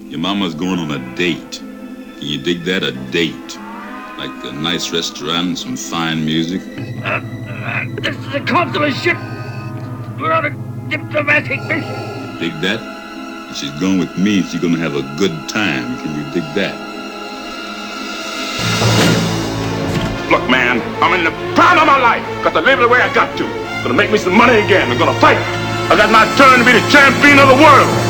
Your mama's going on a date. Can you dig that? A date. Like a nice restaurant and some fine music. This is a consular ship. We're on a diplomatic mission. Dig that? If she's going with me, she's gonna have a good time. Can you dig that? Look, man, I'm in the prime of my life. Got to live the way I got to. Gonna make me some money again. I'm gonna fight. I got my turn to be the champion of the world.